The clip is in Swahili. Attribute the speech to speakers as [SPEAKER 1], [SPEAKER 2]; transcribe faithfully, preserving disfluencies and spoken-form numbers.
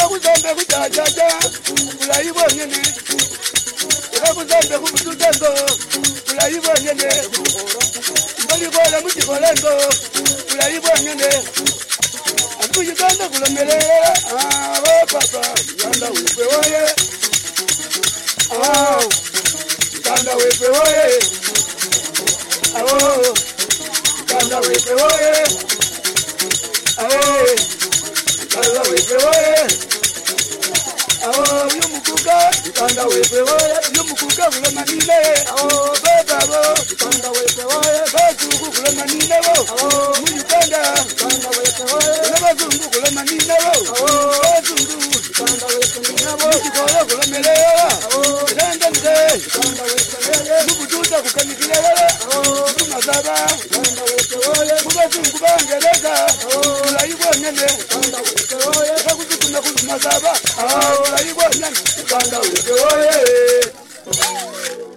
[SPEAKER 1] kuzambe kujajaja ulayibo nyene kuzambe kubututengo ulayibo nyene mbali kola mutikolengo ulayibo nyene akuyiganda kulomelela ah papa yanda wepe woye ah yanda wepe woye ah yanda wepe woye ah yanda wepe woye ah yumukuka yanda wepe woye yumukuka kulomanile ah baba bo yanda wepe woye bakuku kulomanile bo ah muyukanda yanda wepe woye bazungu kulomanile bo ah bazungu yanda wepe nabo kikola kulomelela ah yanda nze yanda wepe kubututa kukanikile mazaba yanda wepe woye kubazungu bangeleza ulayibo nyene yanda wepe woye bakuzukuna kuzumazaba ah ulayibo nyene yanda wepe woye